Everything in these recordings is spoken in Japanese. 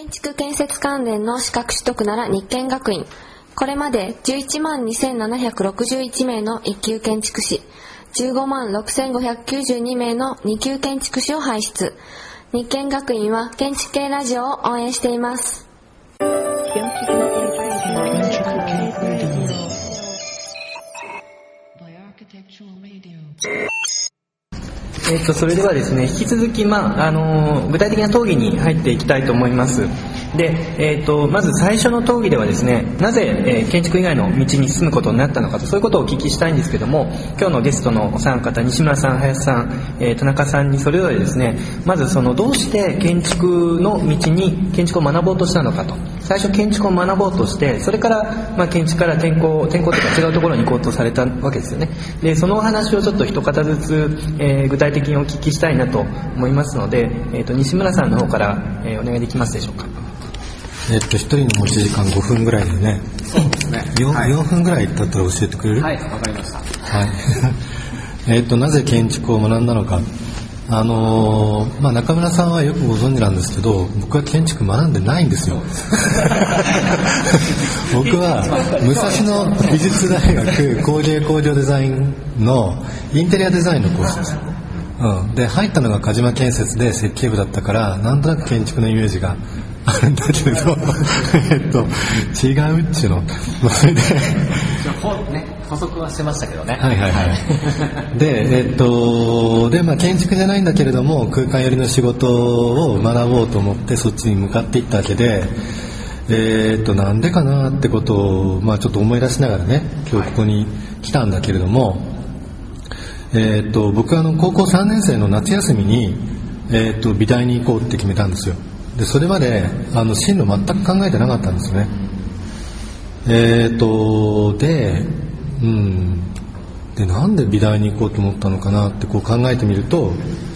建築建設関連の資格取得なら日建学院。これまで11万2761名の1級建築士、15万6592名の2級建築士を輩出。日建学院は建築系ラジオを応援しています。 それではですね、引き続き、具体的な討議に入っていきたいと思います。で、まず最初の討議ではですね、なぜ、建築以外の道に進むことになったのかと、そういうことをお聞きしたいんですけども、今日のゲストのお三方、西村さん、林さん、田中さんにそれぞれですね、まずどうして建築の道に建築を学ぼうとしたのかと、最初建築を学ぼうとして、それから、建築から転校というか違うところに行こうとされたわけですよね。で、そのお話をちょっと一方ずつ、具体的にお聞きしたいなと思いますので、西村さんの方から、お願いできますでしょうか。 一人の持ち時間5分ぐらいでね。 そうですね。 4分ぐらいだったら教えてくれる？ はい、わかりました。 はい。なぜ建築を学んだのか。中村さんはよくご存知なんですけど、僕は建築学んでないんですよ。僕は武蔵野美術大学工芸工場デザインのインテリアデザインのコースです。で入ったのが鹿島建設で設計部だったから、なんとなく建築のイメージがあるんだけど違うっちゅうの。それで補足はしてましたけどね。 はい。で、建築じゃないんだけれども、空間寄りの仕事を学ぼうと思ってそっちに向かっていったわけで、なんでかなってことを、ちょっと思い出しながらね、今日ここに来たんだけれども、僕は高校3年生の夏休みに、美大に行こうって決めたんですよ。で、それまで進路全く考えてなかったんですよね。で、なんで美大に行こうと思ったのかなって考えてみると、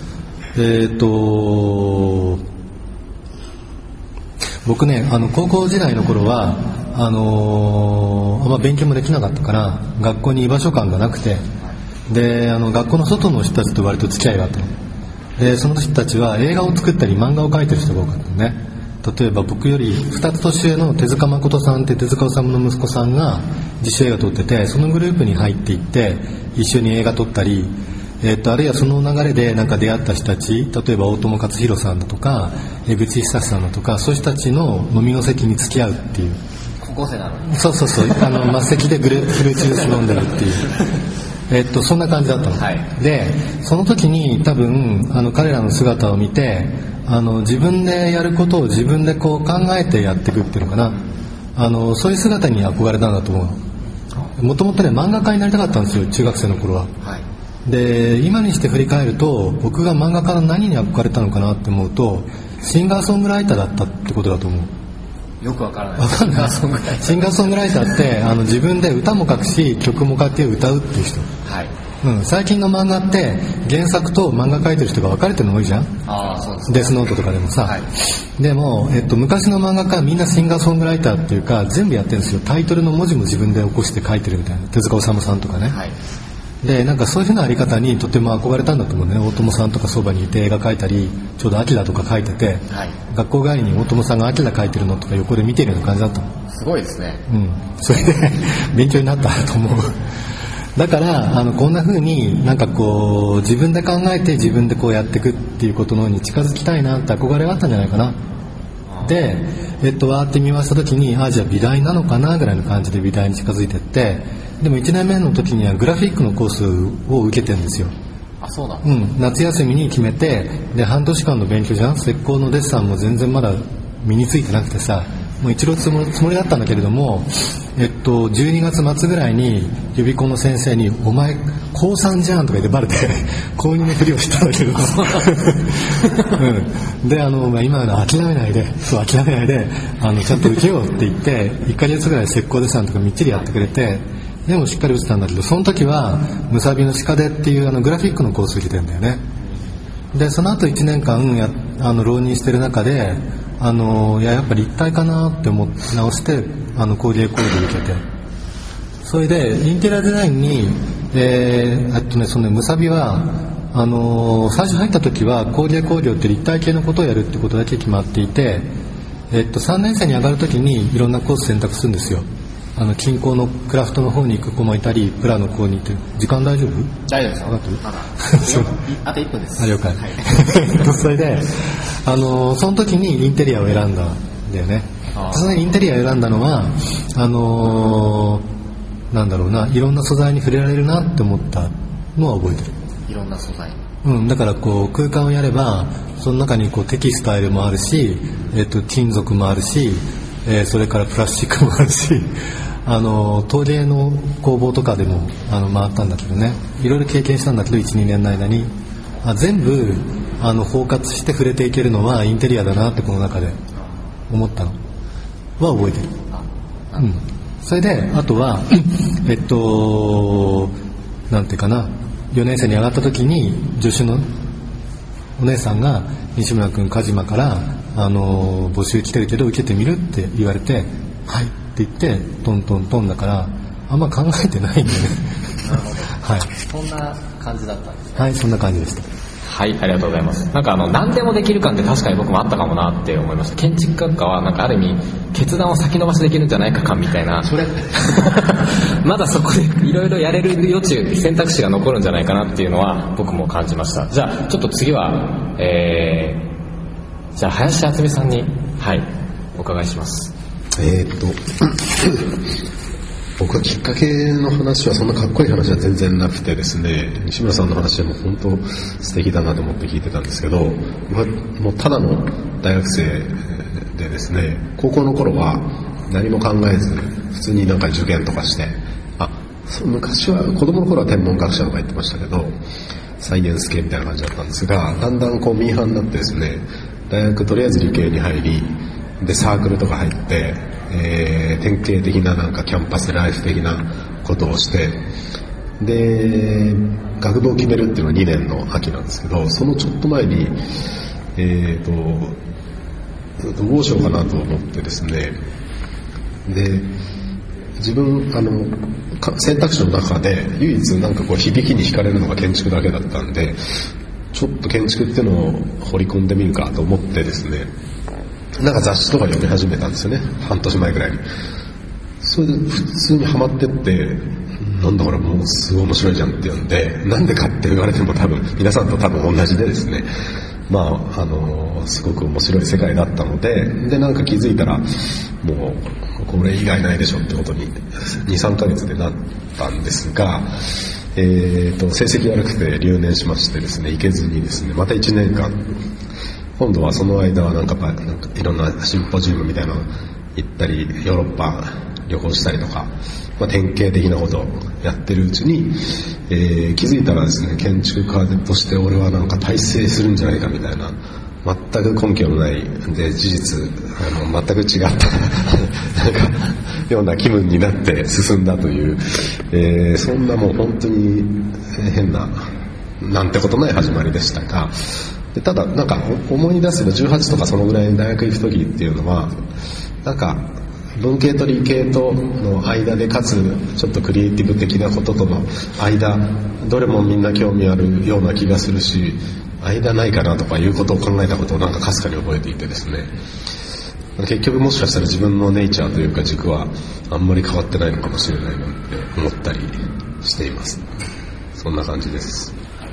僕ね、高校時代の頃はあんま勉強もできなかったから、学校に居場所感がなくて、で学校の外の人たちと割と付き合いがあったので、その人たちは映画を作ったり漫画を描いてる人が多かったのね。例えば僕より2つ年上の手塚誠さんって手塚治虫の息子さんが自主映画撮ってて、そのグループに入っていって一緒に映画撮ったり、あるいはその流れで出会った人たち、例えば大友克洋さんだとか江口久志さんだとか、そういう人たちの飲みの席に付き合うっていう。 高校生なのに。 そう末席でフルーツジュース飲んでるっていうそんな感じだったの、でその時に多分彼らの姿を見て、自分でやることを自分で考えてやっていくっていうのかな、そういう姿に憧れたんだと思う。もともとね、漫画家になりたかったんですよ、中学生の頃は。で今にして振り返ると、僕が漫画家の何に憧れたのかなって思うと、シンガーソングライターだったってことだと思う。 よくわからない。シンガーソングライター。 シンガーソングライターって自分で歌も書くし曲も書いて歌うっていう人。最近の漫画って原作と漫画書いてる人が分かれてるの多いじゃん。 そうですね。 デスノートとかでもさ、でも、昔の漫画家はみんなシンガーソングライターっていうか全部やってるんですよ。タイトルの文字も自分で起こして書いてるみたいな。手塚治虫さんとかね、でそういうふうなあり方にとても憧れたんだと思うね。大友さんとかそばにいて映画描いたり、ちょうどアキラとか描いてて、学校帰りに大友さんがアキラ描いてるのとか横で見てるような感じだったの。 すごいですね。 それで勉強になったと思う。だからこんな風に自分で考えて自分でやっていくっていうことの方に近づきたいなって憧れがあったんじゃないかな。でわーって見ました時に、じゃあ美大なのかなぐらいの感じで美大に近づいてって、でも1年目の時にはグラフィックのコースを受けてるんですよ。 そうなんですか。 夏休みに決めて、で半年間の勉強じゃん。石膏のデッサンも全然まだ身についてなくてさ、もう一浪つもりだったんだけれども、12月末ぐらいに予備校の先生に、お前高3じゃんとか言ってバレて高2のふりをしたんだけどで今の諦めないでちゃんと受けようって言って1ヶ月ぐらい石膏デッサンとかみっちりやってくれて、でもしっかり打ってたんだけど、その時はムサビの鹿手っていうグラフィックのコース受けてるんだよね。でその後1年間浪人してる中でやっぱり立体かなって思って直して工芸工事受けて、それでインテリアデザインにそのムサビは最初入った時は工芸工業って立体系のことをやるってことだけ決まっていて、 3年生に上がるときにいろんなコース選択するんですよ。近郊のクラフトの方に行く子もいたり、プラの方に行って。時間大丈夫？ 大丈夫ですよ。 分かってる？ まだあと1分です。 了解、はい、それでその時にインテリアを選んだんだよね。そのインテリアを選んだのはなんだろうな、いろんな素材に触れられるなって思ったのは覚えてる。 いろんな素材、 だからこう空間をやればその中にこうテキスタイルもあるし、金属もあるし、それからプラスチックもあるし陶芸の工房とかでも回ったんだけどね、いろいろ経験したんだけど 1,2 年の間に全部包括して触れていけるのはインテリアだなってこの中で思ったのは覚えてる。それであとはなんていうかな、4年生に上がった時に助手のお姉さんが西村君梶間から募集来てるけど受けてみるって言われて、はいって言ってトントントンだからあんま考えてないんでねなるほどはい、 そんな感じだったんですね。 はい、そんな感じでした。 はい、ありがとうございます。なんか何でもできる感って確かに僕もあったかもなって思いました。建築学科はなんかある意味決断を先延ばしできるんじゃないか感みたいな、それまだそこでいろいろやれる余地、選択肢が残るんじゃないかなっていうのは僕も感じました。じゃあちょっと次はじゃあ林敦美さんにお伺いします。 僕はきっかけの話はそんなかっこいい話は全然なくてですね、西村さんの話はもう本当素敵だなと思って聞いてたんですけど、もうただの大学生でですね、高校の頃は何も考えず普通になんか受験とかして、昔は子供の頃は天文学者とか言ってましたけどサイエンス系みたいな感じだったんですが、だんだんこうミーハーになってですね、大学とりあえず理系に入りでサークルとか入って典型的ななんかキャンパスライフ的なことをして、で学部を決めるっていうのは2年の秋なんですけど、そのちょっと前にどうしようかなと思ってですね、で自分選択肢の中で唯一なんかこう響きに惹かれるのが建築だけだったんで、ちょっと建築っていうのを掘り込んでみるかと思ってですね、なんか雑誌とか読み始めたんですよね、半年前ぐらいに。それで普通にハマってって、なんだこれもうすごい面白いじゃんって言うんで、なんでかって言われても多分皆さんと多分同じでですね、すごく面白い世界だったので、なんか気づいたらもうこれ以外ないでしょってことに 2,3 ヶ月でなったんですが、成績悪くて留年しましてですね、行けずにですね、また1年間今度はその間はなんかいろんなシンポジウムみたいなの行ったり、ヨーロッパ旅行したりとか、典型的なことをやってるうちに、気づいたらですね、建築家として俺はなんか大成するんじゃないかみたいな、全く根拠のないで事実全く違ったなんかような気分になって進んだという、そんなもう本当に変ななんてことない始まりでしたが、でただなんか思い出せば18とかそのぐらいに大学行く時っていうのはなんか文系と理系との間でかつちょっとクリエイティブ的なこととの間、どれもみんな興味あるような気がするし、間ないかなとかいうことを考えたことをなんかかすかに覚えていてですね、結局もしかしたら自分のネイチャーというか軸はあんまり変わってないのかもしれないなって思ったりしています。そんな感じです。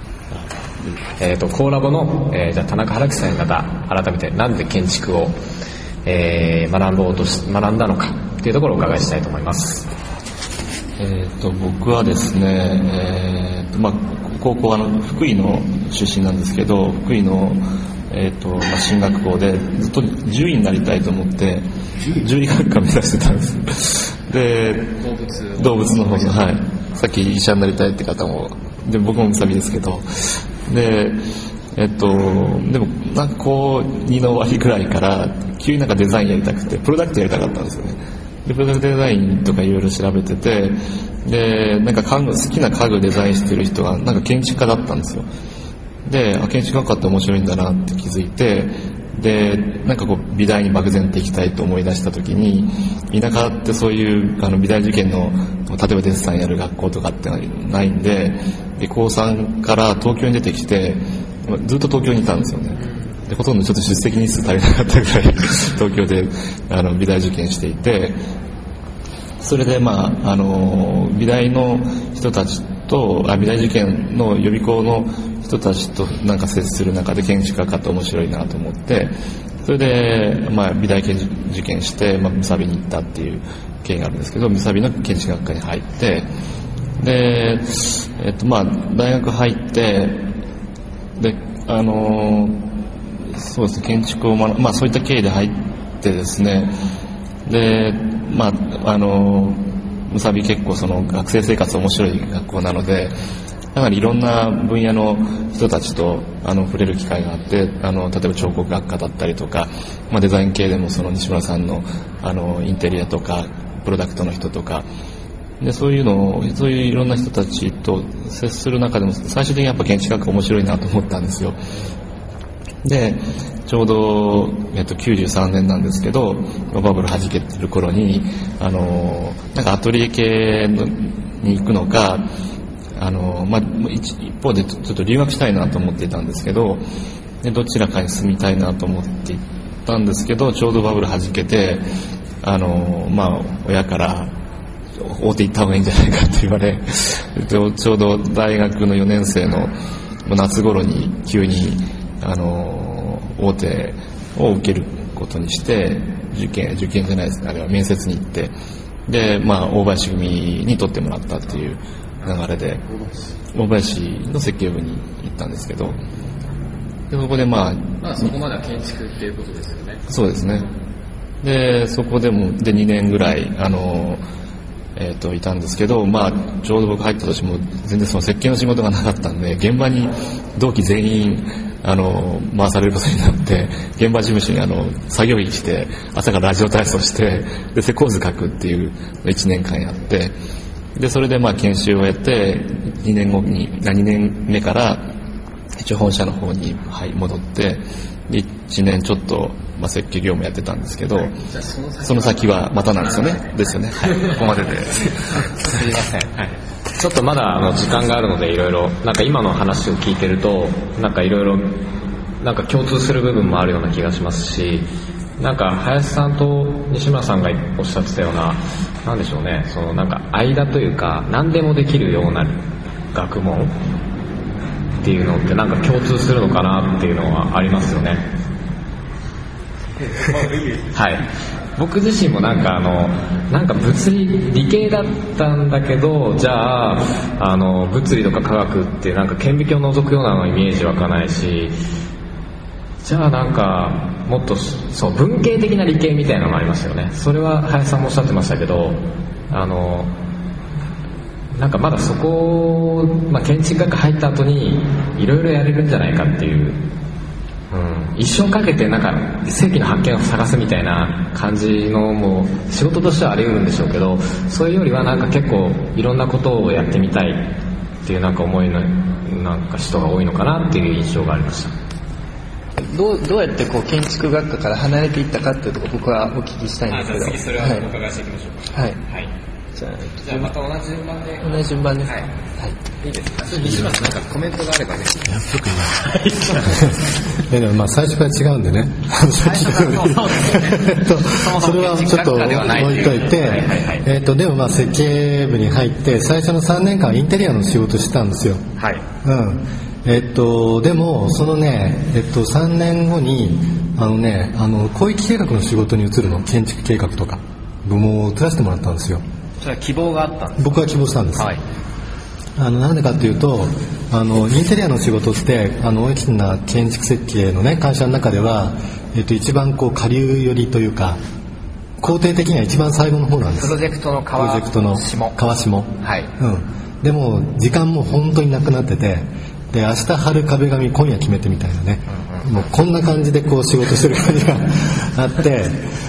コーラボの、じゃあ田中春樹さん方、改めてなんで建築を、学んだのかというところをお伺いしたいと思います。 僕はですね、高校福井の出身なんですけど、福井の、進学校でずっと獣医になりたいと思って獣医学科目指してたんです。で動物の方の、はい、さっき医者になりたいって方もで僕もサビですけど、ででもなんかこう2の終わりぐらいから急になんかデザインやりたくてプロダクトやりたかったんですよね。でプロダクトデザインとかいろいろ調べてて、でなんか好きな家具デザインしてる人はなんか建築家だったんですよ。で建築学科って面白いんだなって気づいて、でなんかこう美大に漠然と行きたいと思い出した時に、田舎ってそういう美大受験の例えばデッサンやる学校とかってないんで、高3から東京に出てきてずっと東京にいたんですよね。 でほとんどちょっと出席日数足りなかったぐらい東京で美大受験していて、それで美大の人たちと美大受験の予備校の人たちとなんか接する中で建築学科って面白いなと思って、それで美大受験してむさびに行ったっていう経緯があるんですけど、むさびの建築学科に入って、で大学入ってでそうですね、建築をそういった経緯で入ってですね、でむさび結構その学生生活面白い学校なので、かなりいろんな分野の人たちと触れる機会があって、例えば彫刻学科だったりとか、デザイン系でもその西村さんのインテリアとかプロダクトの人とかで、そういういろんな人たちと接する中でも最終的にやっぱ建築学面白いなと思ったんですよ。でちょうど、93年なんですけど、バブル弾けてる頃になんかアトリエ系に行くのか、一方でちょっと留学したいなと思っていたんですけど、でどちらかに住みたいなと思っていたんですけど、ちょうどバブル弾けて親から大手行った方がいいんじゃないかって言われちょうど大学の4年生の夏頃に急に大手を受けることにして受験じゃないですね、あれは面接に行って、で大林組に取ってもらったっていう流れで大林の設計部に行ったんですけど、でそこでそこまでは建築っていうことですよね。 そうですね。でそこでも2年ぐらいいたんですけど、ちょうど僕入った年も全然その設計の仕事がなかったんで、現場に同期全員回されることになって、現場事務所に作業着着て朝からラジオ体操してで施工図書くっていう1年間やって、でそれで研修をやって2年目から一応本社の方に戻って1年ちょっと設計業務やってたんですけど、その先はまたなんですよね。ですよね。はい。ここまでで。すいません。はい。ちょっとまだ時間があるのでいろいろなんか今の話を聞いてるとなんかいろいろなんか共通する部分もあるような気がしますし、なんか林さんと西村さんがおっしゃってたようななんでしょうね、そのなんか間というか何でもできるような学問っていうのってなんか共通するのかなっていうのはありますよね。はい。僕自身もなんか物理系だったんだけど、じゃあ物理とか科学ってなんか顕微鏡を覗くようなイメージ湧かないし、じゃあなんかもっとそう文系的な理系みたいなのもありますよね。それは林さんもおっしゃってましたけど、なんかまだそこ、建築学科入った後にいろいろやれるんじゃないかっていう、一生かけてなんか世紀の発見を探すみたいな感じのもう仕事としてはあり得るんでしょうけど、そういうよりはなんか結構いろんなことをやってみたいっていうなんか思いのなんか人が多いのかなっていう印象がありました。 どうやって建築学科から離れていったかっていうところ僕はお聞きしたいんですけど。 次それはお伺いしていきましょうか。 はい。 じゃあまた同じ順番で。 同じ順番ですか。はい。 いいですか。西村さんなんかコメントがあればね。 でも最初から違うんでね。それはちょっと置いといて、でも設計部に入って最初の3年間インテリアの仕事してたんですよ。 はい。 でもそのね、3年後に広域計画の仕事に移るの、建築計画とか部門を移らせてもらったんですよ。 それは希望があったんですか？ 僕は希望したんです。 はい。 なんでかっていうとインテリアの仕事って大きな建築設計のね会社の中では、一番下流寄りというか工程的には一番最後の方なんです。 プロジェクトの川下。はい。 でも時間も本当になくなってて、で明日貼る壁紙今夜決めてみたいなね、もうこんな感じで仕事してる感じがあって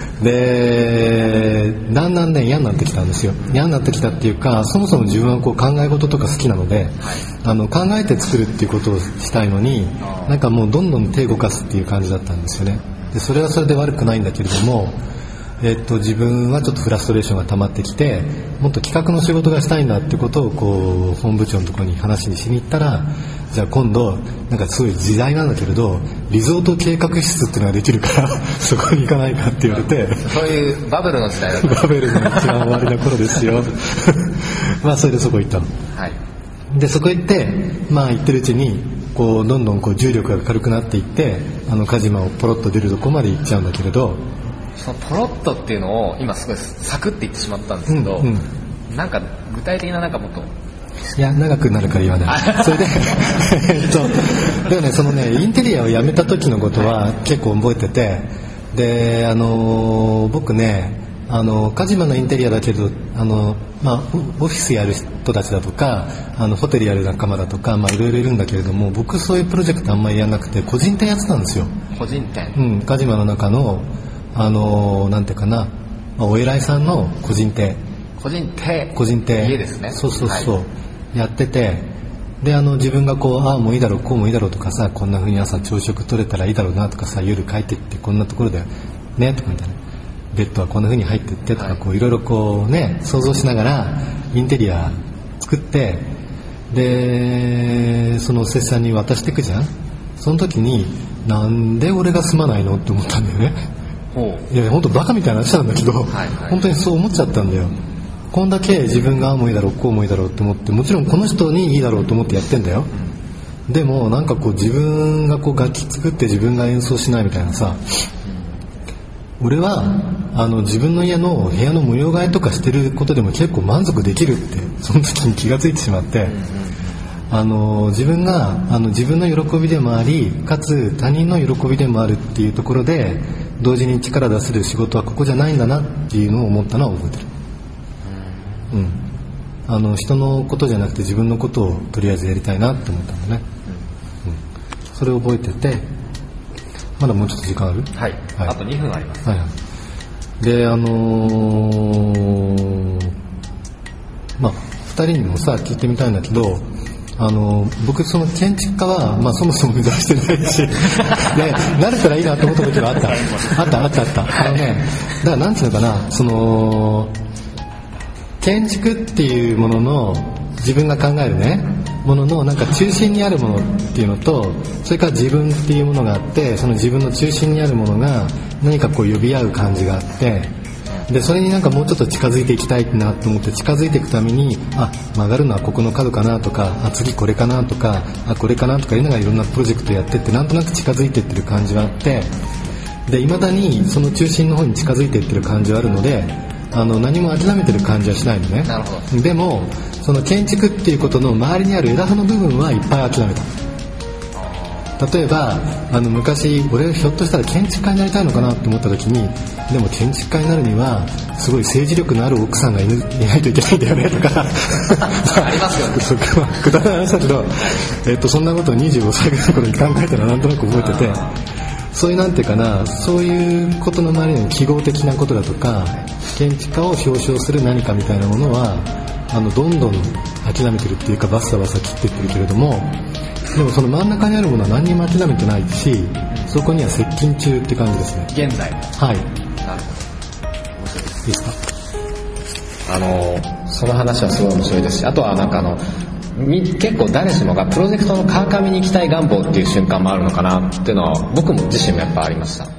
でだんだんね嫌になってきたんですよ。嫌になってきたっていうか、そもそも自分は考え事とか好きなので、考えて作るっていうことをしたいのに、なんかもうどんどん手動かすっていう感じだったんですよね。でそれはそれで悪くないんだけれども、 自分はちょっとフラストレーションが溜まってきて、もっと企画の仕事がしたいんだってことをこう本部長のところに話にしに行ったら、じゃあ今度なんかすごい時代なんだけれどリゾート計画室っていうのができるからそこに行かないかって言われて、 そういうバブルの時代だった。 バブルの一番終わりな頃ですよまあそれでそこ行ったの。 はい。 でそこ行って、まあ行ってるうちにこうどんどんこう重力が軽くなっていって、カジマをポロッと出るとこまで行っちゃうんだけれど、 そのポロッとっていうのを今すごいサクッて言ってしまったんですけど、なんか具体的ななんかもっと、 いや長くなるから言わないそれででもね、そのねインテリアをやめた時のことは結構覚えてて、で僕ねカジマのインテリアだけどまあ、オフィスやる人たちだとかホテルやる仲間だとか、まあ、いろいろいるんだけれども、僕そういうプロジェクトあんまりやらなくて個人店やってたんですよ。 個人店、 カジマの中のなんていうかな、まあ、お偉いさんの個人店家ですね。 そうそうそう、はい、やってて、で自分がこうもういいだろうこうもいいだろうとかさ、こんな風に朝朝食取れたらいいだろうなとかさ、夜帰ってってこんなところだよねとかみたいな、ベッドはこんな風に入ってってとか、こういろいろこうね想像しながらインテリア作って、でそのお施主さんに渡していくじゃん。その時になんで俺が住まないのって思ったんだよね。いや本当バカみたいな話なんだけど、本当にそう思っちゃったんだよ。こんだけ自分がもういいだろうこうもいいだろうって思って、もちろんこの人にいいだろうと思ってやってんだよ。でもなんかこう自分がこう楽器作って自分が演奏しないみたいなさ、俺は自分の家の部屋の模様替えとかしてることでも結構満足できるってその時に気がついてしまって、自分が自分の喜びでもあり、かつ他人の喜びでもあるっていうところで同時に力出せる仕事はここじゃないんだなっていうのを思ったのは覚えてる。人のことじゃなくて自分のことをとりあえずやりたいなって思ったんだね。それを覚えてて、まだもうちょっと時間ある？ はい、はい、あと2分あります。 はいはい。でまあ2人にもさ聞いてみたいんだけど、僕その建築家は、まあ、そもそも目指してないしで慣れたらいいなと思った時はあっただからなんていうのかな、その建築っていうものの自分が考えるねもののなんか中心にあるものっていうのと、それから自分っていうものがあって、その自分の中心にあるものが何かこう呼び合う感じがあって、でそれになんかもうちょっと近づいていきたいなと思って近づいていくために、曲がるのはここの角かなとか、次これかなとか、これかなとか言いながらいろんなプロジェクトやってって、なんとなく近づいていってる感じはあって、で未だにその中心の方に近づいていってる感じはあるので、何も諦めてる感じはしないのね。 なるほど。 でもその建築っていうことの周りにある枝葉の部分はいっぱい諦めた。例えば昔俺ひょっとしたら建築家になりたいのかなって思った時に、でも建築家になるにはすごい政治力のある奥さんがいないといけないんだよねとかありますよね。 そこはくだらない話だけど、そんなことを25歳ぐらいの頃に考えたらなんとなく覚えてて、そういうなんていうかな、そういうことの周りの記号的なことだとか、建築家を表彰する何かみたいなものはどんどん諦めてるっていうか、バッサバサ切っていってるけれども、でもその真ん中にあるものは何にも諦めてないし、そこには接近中って感じですね。 現在も。 はい。 なるほど。面白いです。 いいですか？その話はすごい面白いですし、あとはなんか結構誰しもがプロジェクトの川上に行きたい願望っていう瞬間もあるのかなっていうのは僕も自身もやっぱありました。